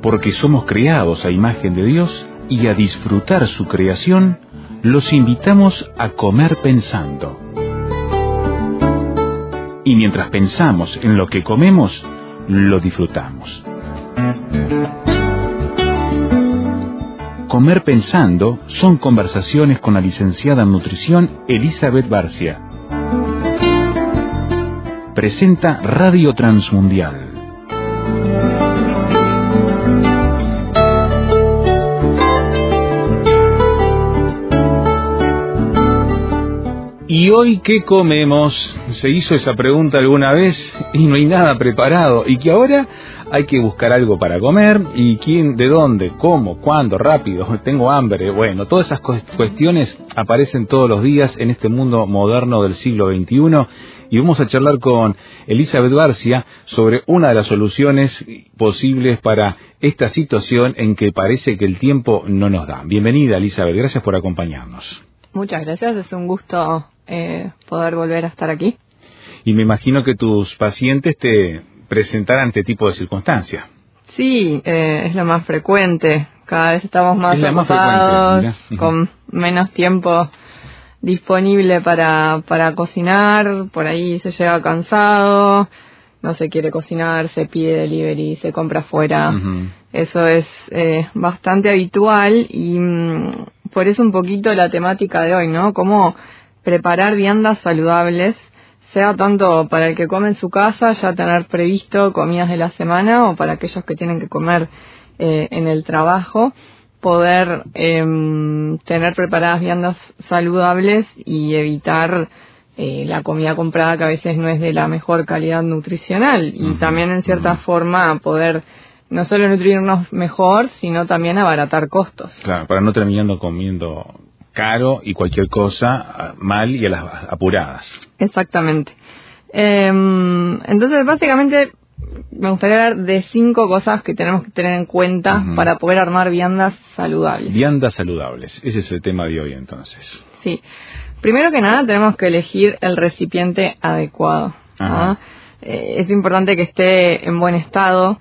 porque somos creados a imagen de Dios y a disfrutar su creación, los invitamos a comer pensando. Y mientras pensamos en lo que comemos, lo disfrutamos. Comer pensando son conversaciones con la licenciada en nutrición Elizabeth Barcia. Presenta Radio Transmundial. ¿Y hoy qué comemos? Se hizo esa pregunta alguna vez y no hay nada preparado. Y que ahora hay que buscar algo para comer. ¿Y quién, de dónde, cómo, cuándo, rápido? Tengo hambre. Bueno, todas esas cuestiones aparecen todos los días en este mundo moderno del siglo XXI. Y vamos a charlar con Elizabeth Barcia sobre una de las soluciones posibles para esta situación en que parece que el tiempo no nos da. Bienvenida, Elizabeth. Gracias por acompañarnos. Muchas gracias. Es un gusto poder volver a estar aquí. Y me imagino que tus pacientes te presentarán este tipo de circunstancias. Sí, es lo más frecuente. Cada vez estamos más ocupados, con menos tiempo disponible para cocinar. Por ahí se llega cansado, no se quiere cocinar, se pide delivery, se compra afuera. Uh-huh. Eso es bastante habitual y por eso un poquito la temática de hoy, ¿no? Cómo preparar viandas saludables, sea tanto para el que come en su casa, ya tener previsto comidas de la semana, o para aquellos que tienen que comer en el trabajo, poder tener preparadas viandas saludables y evitar la comida comprada, que a veces no es de la mejor calidad nutricional, y también en cierta forma poder no solo nutrirnos mejor, sino también abaratar costos. Claro, para no terminando comiendo caro y cualquier cosa mal y a las apuradas. Exactamente. Entonces, básicamente, me gustaría hablar de 5 cosas que tenemos que tener en cuenta para poder armar viandas saludables. Viandas saludables, ese es el tema de hoy entonces. Sí. Primero que nada, tenemos que elegir el recipiente adecuado, ¿no? Es importante que esté en buen estado,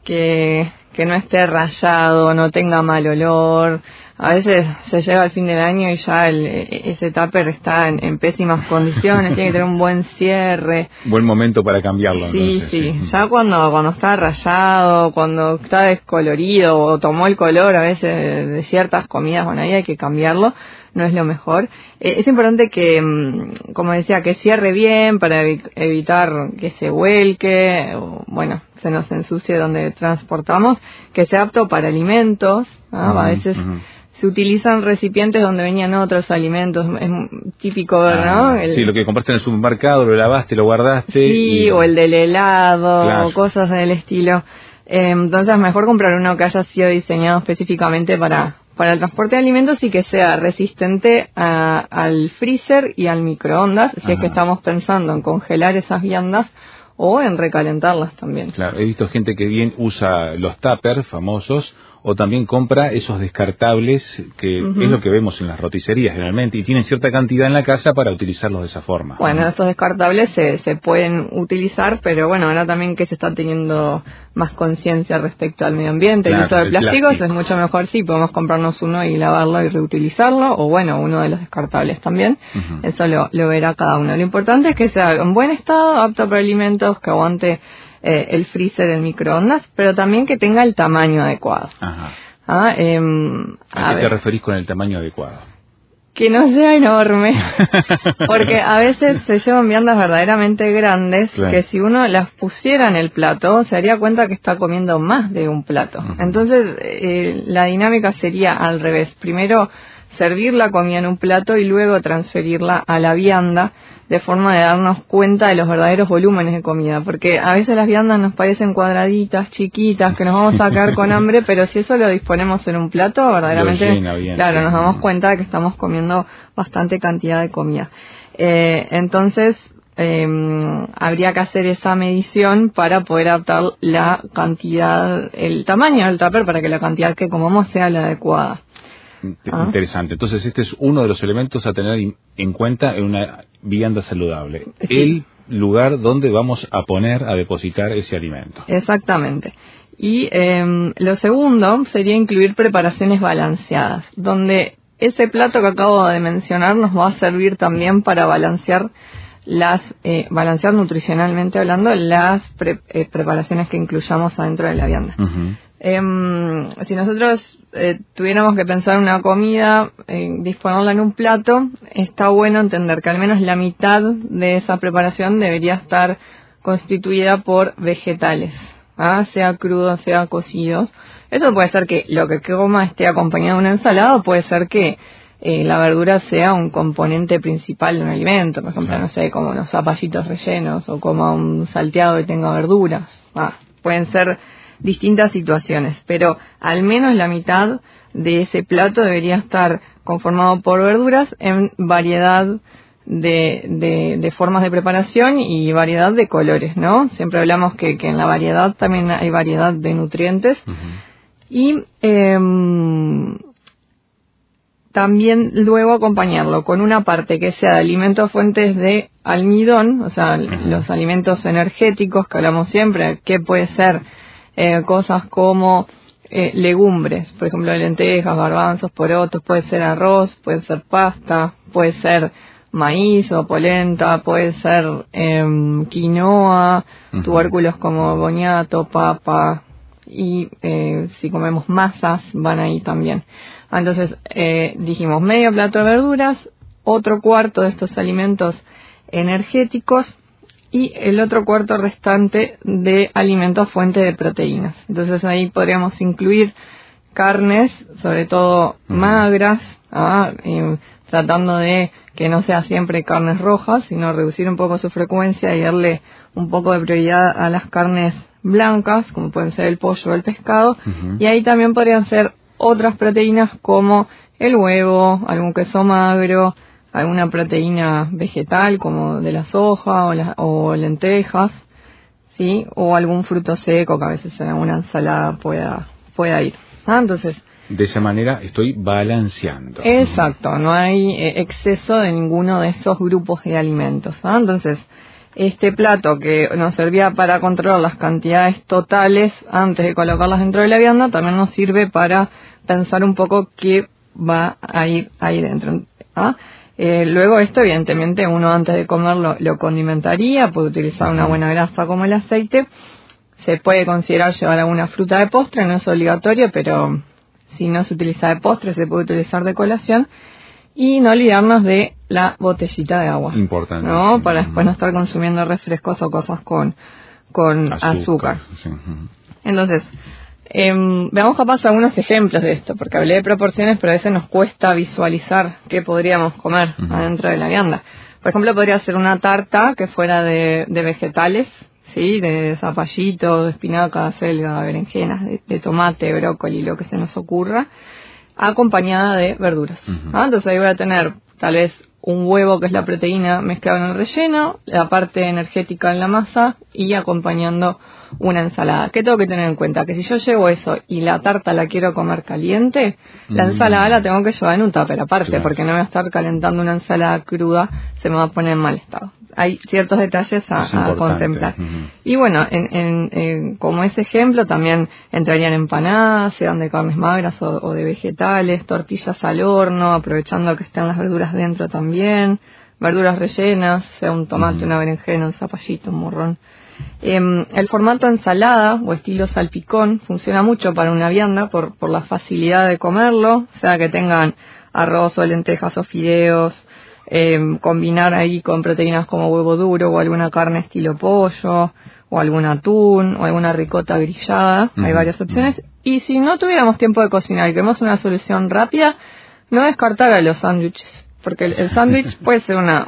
que no esté rayado, no tenga mal olor. A veces se llega al fin del año y ya ese tupper está en pésimas condiciones, tiene que tener un buen cierre. Buen momento para cambiarlo. Sí, entonces, sí. Ya cuando está rayado, cuando está descolorido o tomó el color a veces de ciertas comidas, bueno, ahí hay que cambiarlo, no es lo mejor. Es importante que, como decía, que cierre bien para evitar que se vuelque, o, bueno, se nos ensucie donde transportamos, que sea apto para alimentos, ¿no? A veces se utilizan recipientes donde venían otros alimentos, es típico, ¿no? Sí, lo que compraste en el supermercado, lo lavaste, lo guardaste. Sí, o el del helado, claro, o cosas del estilo. Entonces, mejor comprar uno que haya sido diseñado específicamente para el transporte de alimentos y que sea resistente al freezer y al microondas, si es que estamos pensando en congelar esas viandas o en recalentarlas también. Claro, he visto gente que bien usa los tuppers famosos, o también compra esos descartables, que es lo que vemos en las roticerías generalmente, y tienen cierta cantidad en la casa para utilizarlos de esa forma. Bueno, estos descartables se pueden utilizar, pero bueno, ahora también que se está teniendo más conciencia respecto al medio ambiente, claro, el uso de plásticos, es mucho mejor, sí, podemos comprarnos uno y lavarlo y reutilizarlo, o bueno, uno de los descartables también. Eso lo verá cada uno. Lo importante es que sea en buen estado, apto para alimentos, que aguante el freezer, el microondas, pero también que tenga el tamaño adecuado. ¿A qué te referís con el tamaño adecuado? Que no sea enorme, porque a veces se llevan viandas verdaderamente grandes, claro, que si uno las pusiera en el plato, se daría cuenta que está comiendo más de un plato. Entonces, la dinámica sería al revés. Primero, servir la comida en un plato y luego transferirla a la vianda, de forma de darnos cuenta de los verdaderos volúmenes de comida, porque a veces las viandas nos parecen cuadraditas, chiquitas, que nos vamos a quedar con hambre, pero si eso lo disponemos en un plato, verdaderamente, bien, claro, sí, nos damos cuenta de que estamos comiendo bastante cantidad de comida. Entonces, habría que hacer esa medición para poder adaptar la cantidad, el tamaño del tupper, para que la cantidad que comamos sea la adecuada. Interesante. Entonces, este es uno de los elementos a tener en cuenta en una vianda saludable. Sí. El lugar donde vamos a depositar ese alimento. Exactamente. Y lo segundo sería incluir preparaciones balanceadas, donde ese plato que acabo de mencionar nos va a servir también para balancear balancear nutricionalmente hablando las preparaciones que incluyamos adentro de la vianda. Si nosotros tuviéramos que pensar una comida, disponerla en un plato, está bueno entender que al menos la mitad de esa preparación debería estar constituida por vegetales, sea crudos, sea cocidos. Eso puede ser que lo que coma esté acompañado de una ensalada, o puede ser que la verdura sea un componente principal de un alimento, por ejemplo, no sé, como unos zapallitos rellenos o como un salteado que tenga verduras. Pueden ser distintas situaciones, pero al menos la mitad de ese plato debería estar conformado por verduras en variedad de formas de preparación y variedad de colores, ¿no? Siempre hablamos que en la variedad también hay variedad de nutrientes. Y también luego acompañarlo con una parte que sea de alimentos fuentes de almidón, o sea, los alimentos energéticos que hablamos siempre, que puede ser cosas como legumbres, por ejemplo, lentejas, garbanzos, porotos, puede ser arroz, puede ser pasta, puede ser maíz o polenta, puede ser quinoa, tubérculos como boniato, papa, y si comemos masas van ahí también. Entonces dijimos medio plato de verduras, otro cuarto de estos alimentos energéticos y el otro cuarto restante de alimentos fuente de proteínas. Entonces ahí podríamos incluir carnes, sobre todo magras, tratando de que no sea siempre carnes rojas, sino reducir un poco su frecuencia y darle un poco de prioridad a las carnes blancas, como pueden ser el pollo o el pescado. Y ahí también podrían ser otras proteínas como el huevo, algún queso magro, alguna proteína vegetal como de la soja o lentejas, ¿sí? O algún fruto seco que a veces en alguna ensalada pueda ir. Entonces, de esa manera estoy balanceando. Exacto, no hay exceso de ninguno de esos grupos de alimentos. Entonces, este plato que nos servía para controlar las cantidades totales antes de colocarlas dentro de la vianda, también nos sirve para pensar un poco qué va a ir ahí dentro. Luego esto, evidentemente, uno antes de comerlo lo condimentaría, puede utilizar una buena grasa como el aceite. Se puede considerar llevar alguna fruta de postre, no es obligatorio, pero si no se utiliza de postre, se puede utilizar de colación. Y no olvidarnos de la botellita de agua. Importante. ¿No? Para después no estar consumiendo refrescos o cosas con azúcar. Sí. Entonces, veamos capaz algunos ejemplos de esto, porque hablé de proporciones, pero a veces nos cuesta visualizar qué podríamos comer adentro de la vianda. Por ejemplo, podría ser una tarta que fuera de vegetales, ¿sí? De zapallito, de espinaca, selga, berenjenas, de tomate, brócoli, lo que se nos ocurra, acompañada de verduras. Entonces ahí voy a tener tal vez un huevo, que es la proteína, mezclado en el relleno, la parte energética en la masa y acompañando una ensalada. ¿Qué tengo que tener en cuenta? Que si yo llevo eso y la tarta la quiero comer caliente, la ensalada la tengo que llevar en un tupper aparte, porque no voy a estar calentando una ensalada cruda, se me va a poner en mal estado. Hay ciertos detalles a contemplar. Y bueno, como ese ejemplo también entrarían empanadas, sean de carnes magras o de vegetales, tortillas al horno, aprovechando que están las verduras dentro también, verduras rellenas, sea un tomate, una berenjena, un zapallito, un morrón. El formato ensalada o estilo salpicón funciona mucho para una vianda por la facilidad de comerlo, sea que tengan arroz o lentejas o fideos, combinar ahí con proteínas como huevo duro o alguna carne estilo pollo o algún atún o alguna ricota grillada. Hay varias opciones. Y si no tuviéramos tiempo de cocinar y queremos una solución rápida, no descartar a los sándwiches, porque el sándwich puede ser una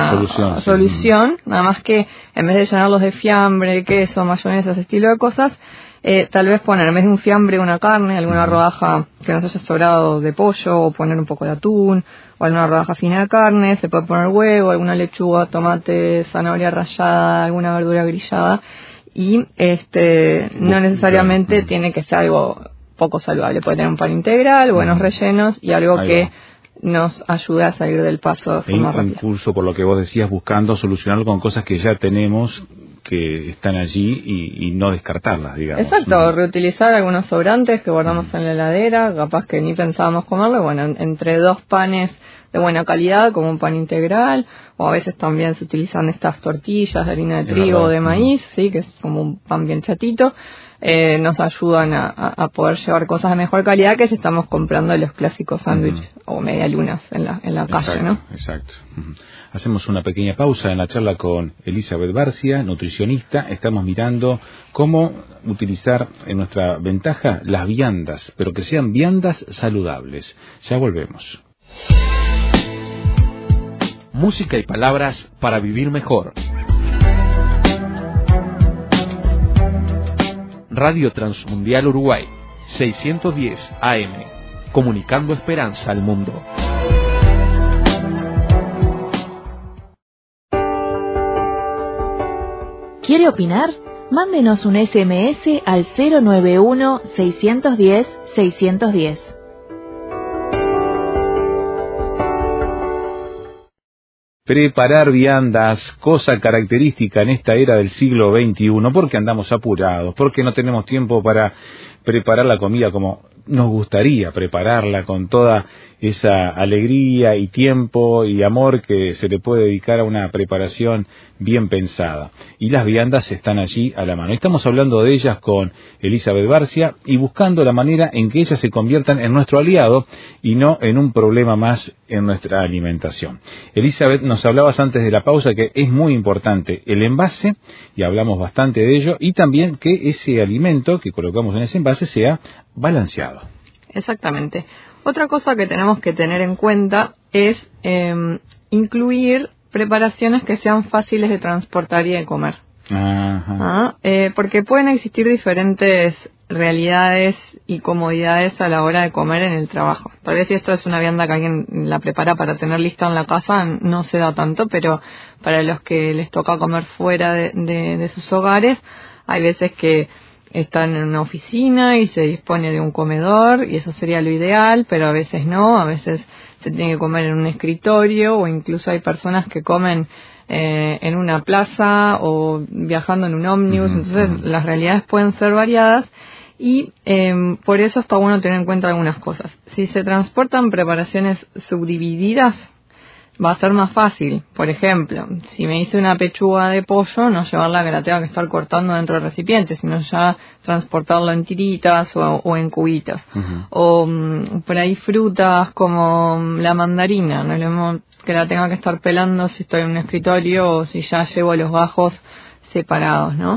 solución, nada más que en vez de llenarlos de fiambre, queso, mayonesa, ese estilo de cosas, tal vez poner en vez de un fiambre una carne, alguna rodaja que nos haya sobrado de pollo, o poner un poco de atún, o alguna rodaja fina de carne, se puede poner huevo, alguna lechuga, tomate, zanahoria rallada, alguna verdura grillada, y no necesariamente tiene que ser algo poco saludable, puede tener un pan integral, buenos rellenos y algo que nos ayuda a salir del paso de forma rápida. Incluso por lo que vos decías, buscando solucionarlo con cosas que ya tenemos, que están allí y no descartarlas, digamos. Exacto, reutilizar algunos sobrantes que guardamos en la heladera, capaz que ni pensábamos comerlo, bueno, entre 2 panes de buena calidad, como un pan integral, o a veces también se utilizan estas tortillas de harina de trigo o de maíz, sí, que es como un pan bien chatito. Nos ayudan a poder llevar cosas de mejor calidad que si estamos comprando los clásicos sándwiches o medialunas en la calle, ¿no? Exacto. Hacemos una pequeña pausa en la charla con Elizabeth Barcia, nutricionista. Estamos mirando cómo utilizar en nuestra ventaja las viandas, pero que sean viandas saludables. Ya volvemos. Música y palabras para vivir mejor. Radio Transmundial Uruguay, 610 AM, comunicando esperanza al mundo. ¿Quiere opinar? Mándenos un SMS al 091-610-610. Preparar viandas, cosa característica en esta era del siglo XXI, porque andamos apurados, porque no tenemos tiempo para preparar la comida como nos gustaría prepararla, con toda esa alegría y tiempo y amor que se le puede dedicar a una preparación bien pensada. Y las viandas están allí a la mano. Estamos hablando de ellas con Elizabeth Barcia y buscando la manera en que ellas se conviertan en nuestro aliado y no en un problema más en nuestra alimentación. Elizabeth, nos hablabas antes de la pausa que es muy importante el envase, y hablamos bastante de ello, y también que ese alimento que colocamos en ese envase sea balanceado. Exactamente. Otra cosa que tenemos que tener en cuenta es incluir preparaciones que sean fáciles de transportar y de comer. Porque pueden existir diferentes realidades y comodidades a la hora de comer en el trabajo. Tal vez si esto es una vianda que alguien la prepara para tener lista en la casa, no se da tanto, pero para los que les toca comer fuera de sus hogares, hay veces que están en una oficina y se dispone de un comedor y eso sería lo ideal, pero a veces no, a veces se tiene que comer en un escritorio o incluso hay personas que comen en una plaza o viajando en un ómnibus, entonces las realidades pueden ser variadas y por eso está bueno tener en cuenta algunas cosas. Si se transportan preparaciones subdivididas, va a ser más fácil. Por ejemplo, si me hice una pechuga de pollo, no llevarla que la tenga que estar cortando dentro del recipiente, sino ya transportarla en tiritas o en cubitos. O por ahí frutas como la mandarina, no es lo mismo que la tenga que estar pelando si estoy en un escritorio o si ya llevo los gajos separados, ¿no?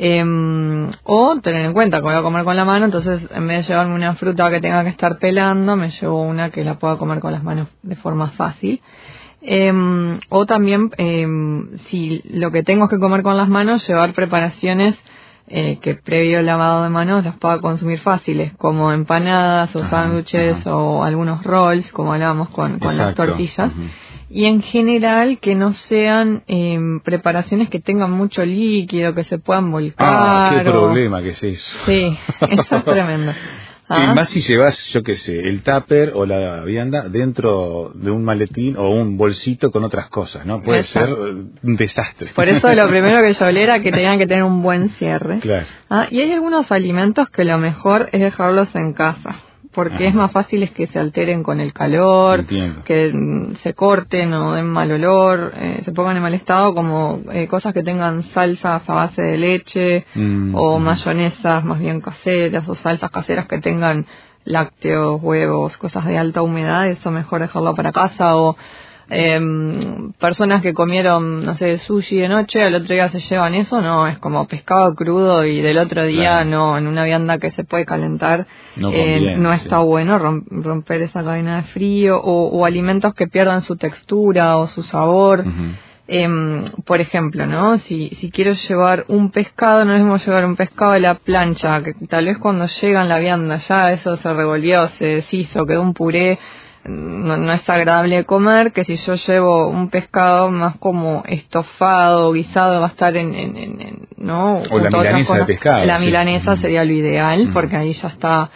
O tener en cuenta que voy a comer con la mano, entonces en vez de llevarme una fruta que tenga que estar pelando, me llevo una que la pueda comer con las manos de forma fácil. O también, si lo que tengo es que comer con las manos, llevar preparaciones que previo lavado de manos las pueda consumir fáciles, como empanadas o sándwiches o algunos rolls, como hablábamos con las tortillas. Y en general que no sean preparaciones que tengan mucho líquido, que se puedan volcar. Qué problema que es eso. Sí, eso es tremendo. Y más si llevas, yo qué sé, el tupper o la vianda dentro de un maletín o un bolsito con otras cosas, ¿no? Puede ser un desastre. Por eso lo primero que yo hablé era que tenían que tener un buen cierre. Claro. Y hay algunos alimentos que lo mejor es dejarlos en casa, porque es más fácil es que se alteren con el calor, que se corten o den mal olor, se pongan en mal estado, como cosas que tengan salsas a base de leche o mayonesas más bien caseras o salsas caseras que tengan lácteos, huevos, cosas de alta humedad, eso mejor dejarlo para casa. O personas que comieron, no sé, sushi de noche, al otro día se llevan eso, no, es como pescado crudo y del otro día no, en una vianda que se puede calentar, no está bueno romper esa cadena de frío, o alimentos que pierdan su textura o su sabor. Por ejemplo, ¿no? Si quiero llevar un pescado, no es mismo llevar un pescado a la plancha, que tal vez cuando llega en la vianda ya eso se revolvió, se deshizo, quedó un puré. No es agradable de comer, que si yo llevo un pescado más como estofado, guisado, va a estar ¿no? O la milanesa de pescado. La milanesa sería lo ideal, porque ahí ya está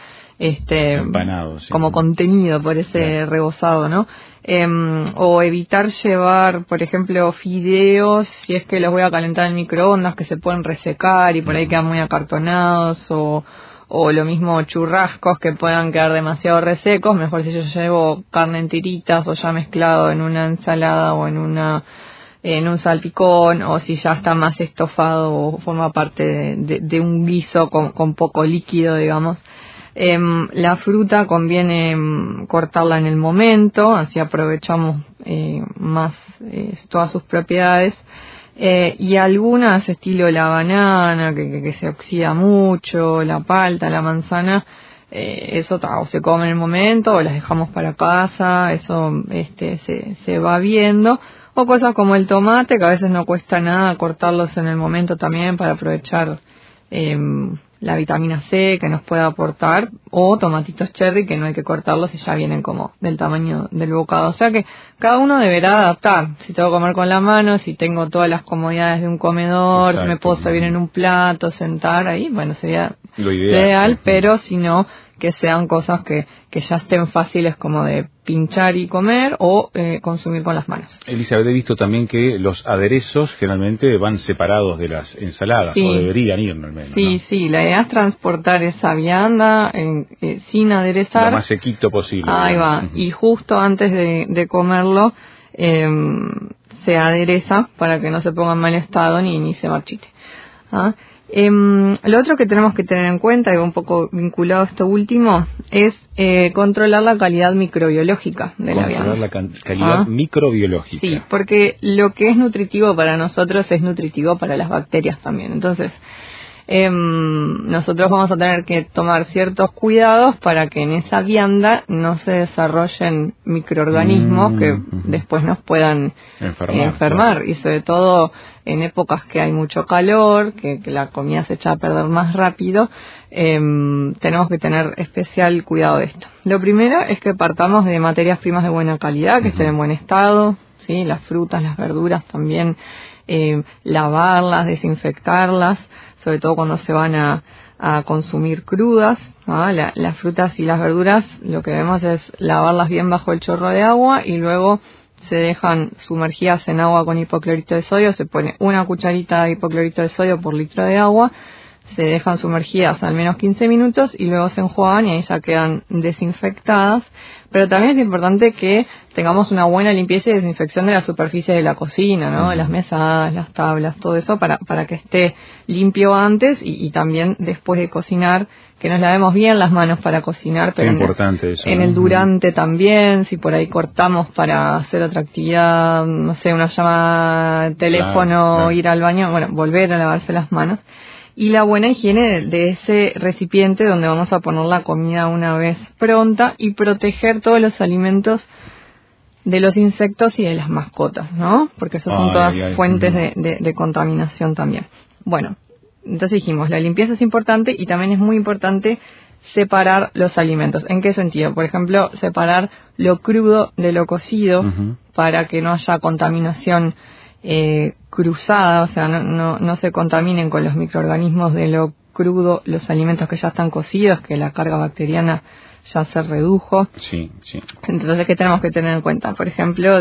empanado, sí, como contenido por ese rebozado, ¿no? O evitar llevar, por ejemplo, fideos, si es que los voy a calentar en microondas, que se pueden resecar y por ahí quedan muy acartonados, o lo mismo churrascos que puedan quedar demasiado resecos. Mejor si yo llevo carne en tiritas o ya mezclado en una ensalada o en un salpicón, o si ya está más estofado o forma parte de un guiso con poco líquido, digamos. La fruta conviene cortarla en el momento, así aprovechamos más todas sus propiedades. Y algunas, estilo la banana, que se oxida mucho, la palta, la manzana, eso o se come en el momento o las dejamos para casa, eso se va viendo. O cosas como el tomate, que a veces no cuesta nada cortarlos en el momento también para aprovechar la vitamina C que nos puede aportar, o tomatitos cherry que no hay que cortarlos y ya vienen como del tamaño del bocado. O sea que cada uno deberá adaptar. Si tengo que comer con la mano, si tengo todas las comodidades de un comedor, me puedo servir en un plato, sentar ahí, bueno, sería lo ideal, pero si no, que sean cosas que ya estén fáciles como de pinchar y comer o consumir con las manos. Elizabeth, he visto también que los aderezos generalmente van separados de las ensaladas, o deberían ir al menos. Sí, ¿no? Sí, la idea es transportar esa vianda sin aderezar. Lo más sequito posible. Ahí va, y justo antes de comerlo se adereza para que no se ponga en mal estado ni se marchite. ¿Ah? Lo otro que tenemos que tener en cuenta, y un poco vinculado a esto último, es controlar la calidad microbiológica de la vianda. Controlar la calidad microbiológica. Sí, porque lo que es nutritivo para nosotros es nutritivo para las bacterias también. Entonces, nosotros vamos a tener que tomar ciertos cuidados para que en esa vianda no se desarrollen microorganismos que después nos puedan enfermar. Y sobre todo en épocas que hay mucho calor, que la comida se echa a perder más rápido, tenemos que tener especial cuidado de esto. Lo primero es que partamos de materias primas de buena calidad, que estén en buen estado, ¿sí? Las frutas, las verduras también, lavarlas, desinfectarlas, sobre todo cuando se van a consumir crudas, ¿no? Las frutas y las verduras, lo que vemos es lavarlas bien bajo el chorro de agua y luego se dejan sumergidas en agua con hipoclorito de sodio. Se pone una cucharita de hipoclorito de sodio por litro de agua, se dejan sumergidas al menos 15 minutos y luego se enjuagan y ahí ya quedan desinfectadas. Pero también es importante que tengamos una buena limpieza y desinfección de la superficie de la cocina, ¿no? Las mesas, las tablas, todo eso para que esté limpio antes y también después de cocinar, que nos lavemos bien las manos para cocinar, pero importante eso, en el durante también, si por ahí cortamos para hacer otra actividad, no sé, una llamada de teléfono, ir al baño, bueno, volver a lavarse las manos. Y la buena higiene de ese recipiente donde vamos a poner la comida una vez pronta y proteger todos los alimentos de los insectos y de las mascotas, ¿no? Porque esas son todas fuentes de contaminación también. Bueno, entonces dijimos, la limpieza es importante y también es muy importante separar los alimentos. ¿En qué sentido? Por ejemplo, separar lo crudo de lo cocido para que no haya contaminación cruzada, o sea, no se contaminen con los microorganismos de lo crudo los alimentos que ya están cocidos, que la carga bacteriana ya se redujo. Sí. Entonces, ¿qué tenemos que tener en cuenta? Por ejemplo,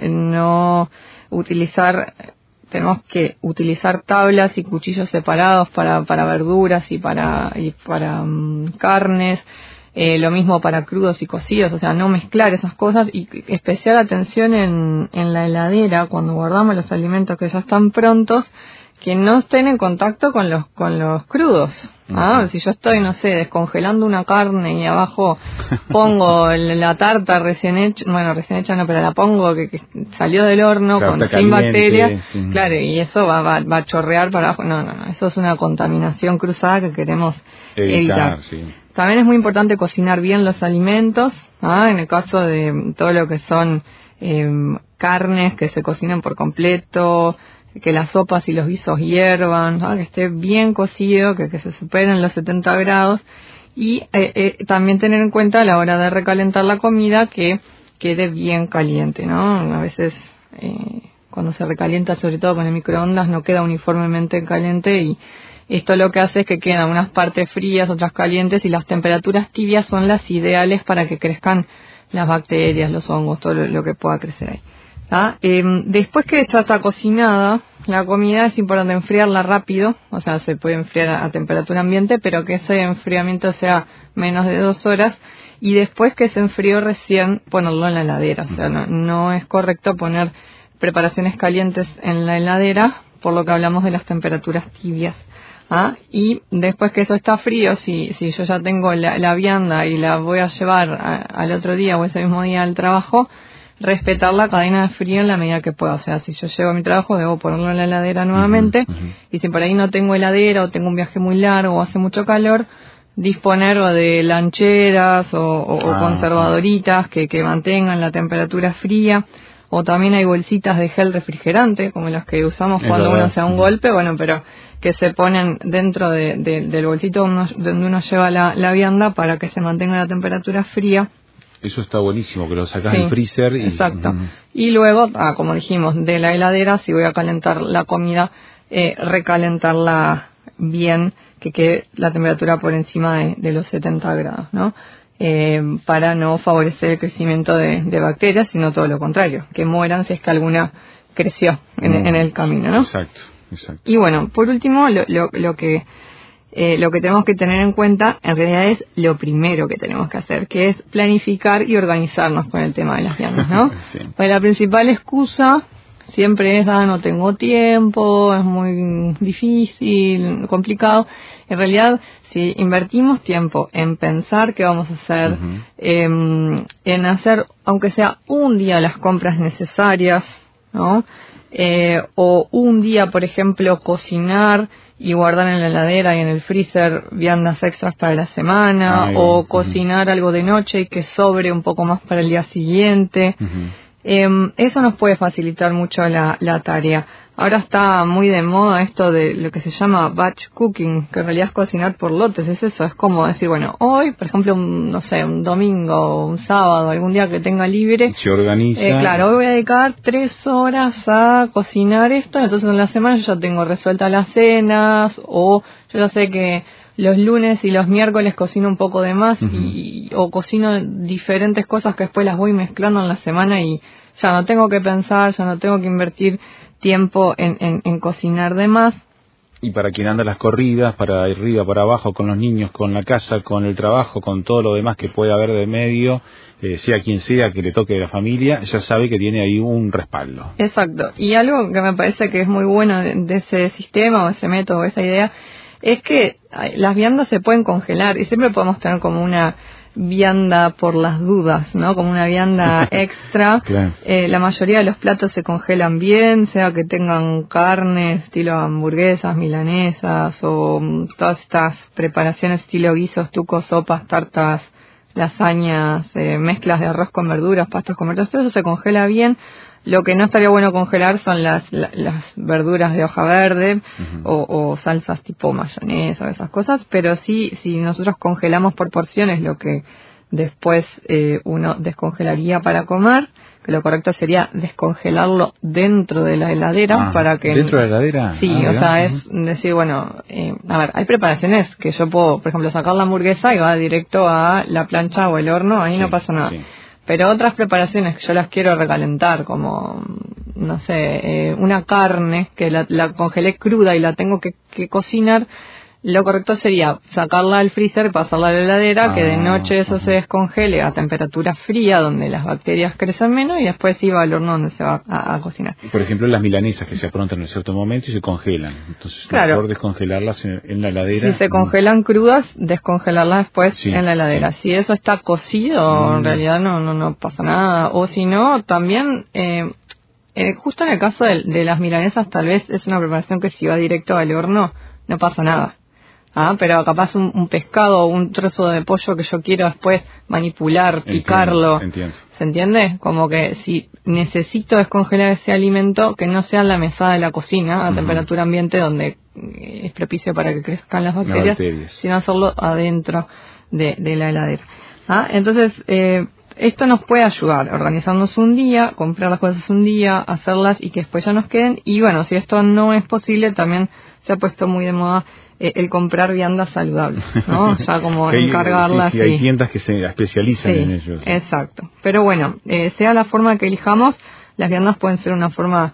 tenemos que utilizar tablas y cuchillos separados para verduras y para carnes. Lo mismo para crudos y cocidos, o sea, no mezclar esas cosas, y especial atención en la heladera cuando guardamos los alimentos que ya están prontos, que no estén en contacto con los crudos. Si yo estoy, no sé, descongelando una carne y abajo pongo la tarta recién hecha no, pero la pongo que salió del horno sin bacterias, claro, y eso va a chorrear para abajo. No, eso es una contaminación cruzada que queremos evitar. Sí. También es muy importante cocinar bien los alimentos, en el caso de todo lo que son carnes, que se cocinen por completo, que las sopas y los guisos hiervan, que esté bien cocido, que se superen los 70 grados, y también tener en cuenta a la hora de recalentar la comida que quede bien caliente, ¿no? A veces cuando se recalienta, sobre todo con el microondas, no queda uniformemente caliente, y esto lo que hace es que quedan unas partes frías, otras calientes, y las temperaturas tibias son las ideales para que crezcan las bacterias, los hongos, todo lo que pueda crecer ahí. Después que esta está cocinada, la comida es importante enfriarla rápido, o sea, se puede enfriar a temperatura ambiente, pero que ese enfriamiento sea menos de 2 horas, y después que se enfrió recién ponerlo en la heladera. O sea, no es correcto poner preparaciones calientes en la heladera, por lo que hablamos de las temperaturas tibias. Y después que eso está frío, si yo ya tengo la vianda y la voy a llevar al otro día o ese mismo día al trabajo, respetar la cadena de frío en la medida que pueda. O sea, si yo llego a mi trabajo, debo ponerlo en la heladera nuevamente, y si por ahí no tengo heladera o tengo un viaje muy largo o hace mucho calor, disponer o de lancheras o conservadoritas que mantengan la temperatura fría, o también hay bolsitas de gel refrigerante, como las que usamos cuando uno se da un golpe, bueno, pero que se ponen dentro del bolsito donde uno lleva la vianda para que se mantenga la temperatura fría. Eso está buenísimo, que lo sacás del freezer. Exacto. Y luego, como dijimos, de la heladera, si voy a calentar la comida, recalentarla bien, que quede la temperatura por encima de los 70 grados, ¿no? Para no favorecer el crecimiento de bacterias, sino todo lo contrario, que mueran si es que alguna creció en el camino, ¿no? Exacto. Y bueno, por último, lo que tenemos que tener en cuenta, en realidad es lo primero que tenemos que hacer, que es planificar y organizarnos con el tema de las viandas, ¿no? Sí. Pues la principal excusa siempre es, no tengo tiempo, es muy difícil, complicado. En realidad, si invertimos tiempo en pensar qué vamos a hacer, en hacer, aunque sea un día, las compras necesarias, ¿no? O un día, por ejemplo, cocinar y guardar en la heladera y en el freezer viandas extras para la semana, o cocinar algo de noche y que sobre un poco más para el día siguiente. Eso nos puede facilitar mucho la tarea. Ahora está muy de moda esto de lo que se llama batch cooking, que en realidad es cocinar por lotes. Es eso, es como decir, bueno, hoy, por ejemplo, un domingo, un sábado, algún día que tenga libre, se organiza. Claro, hoy voy a dedicar 3 horas a cocinar esto, entonces en la semana yo ya tengo resueltas las cenas, o yo ya sé que los lunes y los miércoles cocino un poco de más, o cocino diferentes cosas que después las voy mezclando en la semana, y ya no tengo que pensar, ya no tengo que invertir tiempo en cocinar de más. Y para quien anda las corridas, para arriba, para abajo, con los niños, con la casa, con el trabajo, con todo lo demás que puede haber de medio, sea quien sea que le toque de la familia, ya sabe que tiene ahí un respaldo. Exacto. Y algo que me parece que es muy bueno de ese sistema, o ese método, esa idea, es que las viandas se pueden congelar, y siempre podemos tener como una vianda por las dudas, ¿no? Como una vianda extra. Claro. La mayoría de los platos se congelan bien, sea que tengan carne, estilo hamburguesas, milanesas, o todas estas preparaciones estilo guisos, tucos, sopas, tartas, lasañas, mezclas de arroz con verduras, pastas con verduras, todo eso se congela bien. Lo que no estaría bueno congelar son las verduras de hoja verde, o salsas tipo mayonesa, esas cosas, pero sí, si nosotros congelamos por porciones lo que después uno descongelaría para comer, que lo correcto sería descongelarlo dentro de la heladera. Para que ¿dentro de la heladera? Sí, o sea, es decir, bueno, a ver, hay preparaciones que yo puedo, por ejemplo, sacar la hamburguesa y va directo a la plancha o el horno, ahí no pasa nada. Sí. Pero otras preparaciones que yo las quiero recalentar, como, no sé, una carne que la congelé cruda y la tengo que cocinar, lo correcto sería sacarla del freezer y pasarla a la heladera, que de noche eso se descongele a temperatura fría, donde las bacterias crecen menos, y después iba al horno donde se va a cocinar. Por ejemplo, las milanesas que se aprontan en cierto momento y se congelan. Entonces, mejor descongelarlas en la heladera. Si se congelan crudas, descongelarlas después en la heladera. Si eso está cocido, en realidad no pasa nada. O si no, también, justo en el caso de las milanesas, tal vez es una preparación que si va directo al horno, no pasa nada. Pero capaz un pescado o un trozo de pollo que yo quiero después manipular, picarlo. Entiendo. ¿Se entiende? Como que si necesito descongelar ese alimento, que no sea en la mesada de la cocina, a temperatura ambiente, donde es propicio para que crezcan las bacterias, sino hacerlo adentro de la heladera. Entonces, esto nos puede ayudar, organizarnos un día, comprar las cosas un día, hacerlas y que después ya nos queden. Y bueno, si esto no es posible, también se ha puesto muy de moda el comprar viandas saludables, ¿no? Ya como encargarlas. Sí, hay tiendas que se especializan en ello. Exacto. Pero bueno, sea la forma que elijamos, las viandas pueden ser una forma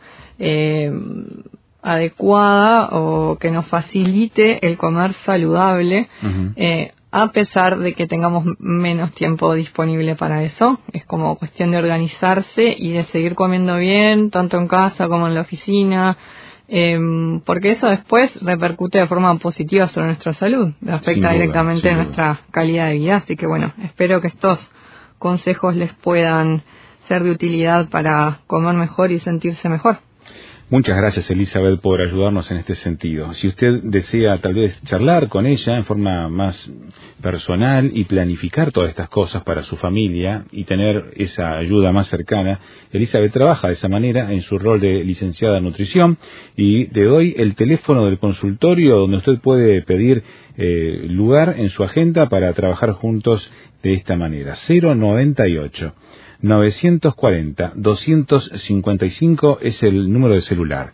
adecuada o que nos facilite el comer saludable, a pesar de que tengamos menos tiempo disponible para eso. Es como cuestión de organizarse y de seguir comiendo bien, tanto en casa como en la oficina, porque eso después repercute de forma positiva sobre nuestra salud, afecta directamente nuestra calidad de vida. Así que bueno, espero que estos consejos les puedan ser de utilidad para comer mejor y sentirse mejor. Muchas gracias, Elizabeth, por ayudarnos en este sentido. Si usted desea tal vez charlar con ella en forma más personal y planificar todas estas cosas para su familia y tener esa ayuda más cercana, Elizabeth trabaja de esa manera en su rol de licenciada en nutrición, y le doy el teléfono del consultorio donde usted puede pedir lugar en su agenda para trabajar juntos de esta manera. 098-940-255 es el número de celular.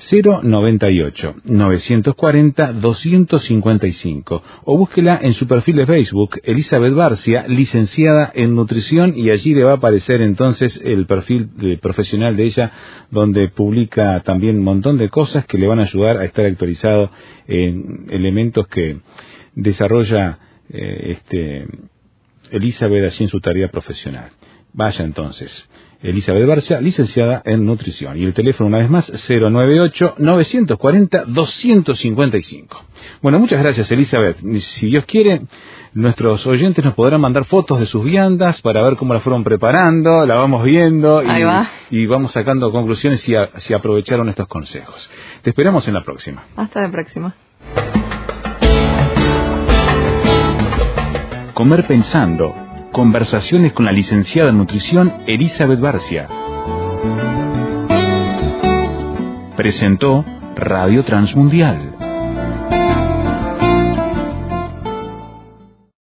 098-940-255. O búsquela en su perfil de Facebook, Elizabeth Barcia, licenciada en nutrición, y allí le va a aparecer entonces el perfil profesional de ella, donde publica también un montón de cosas que le van a ayudar a estar actualizado en elementos que desarrolla Elizabeth allí en su tarea profesional. Vaya entonces, Elizabeth Barcia, licenciada en nutrición. Y el teléfono, una vez más, 098-940-255. Bueno, muchas gracias, Elizabeth. Si Dios quiere, nuestros oyentes nos podrán mandar fotos de sus viandas para ver cómo las fueron preparando, la vamos viendo y vamos sacando conclusiones si aprovecharon estos consejos. Te esperamos en la próxima. Hasta la próxima. Comer pensando. Conversaciones con la licenciada en nutrición Elizabeth Barcia. Presentó Radio Transmundial.